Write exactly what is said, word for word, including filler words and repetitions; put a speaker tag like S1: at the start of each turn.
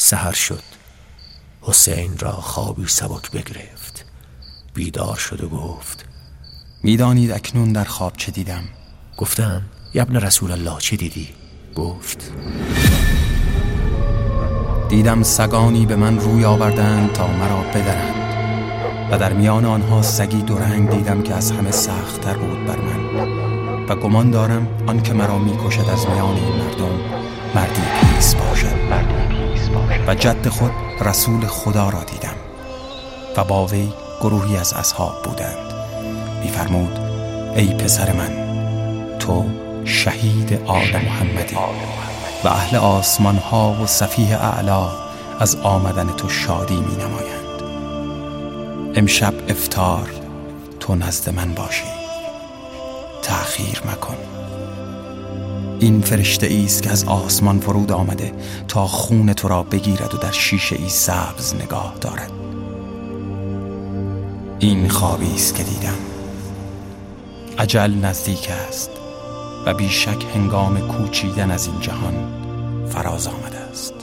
S1: سحر شد. حسین را خوابی سبک بگرفت. بیدار شد و گفت:
S2: میدانید اکنون در خواب چه دیدم؟
S1: گفتم: یا ابن رسول الله چه دیدی؟ گفت:
S2: دیدم سگانی به من روی آوردند تا مرا بدرند و در میان آنها سگی دو رنگ دیدم که از همه سخت‌تر بود بر من و گمان دارم آن که مرا می‌کشد از میان این مردم مردی پیس باشد. و جد خود رسول خدا را دیدم و با وی گروهی از اصحاب بودند. می‌فرمود: ای پسر من، تو شهید آل محمدی و اهل آسمان ها و صفیح اعلا از آمدن تو شادی می نمایند. امشب افطار تو نزد من باشی، تأخیر مکن. این فرشته ایست که از آسمان فرود آمده تا خون تو را بگیرد و در شیشه ای سبز نگاه دارد. این خوابی است که دیدم. اجل نزدیک است و بیشک هنگام کوچیدن از این جهان فراز آمده است.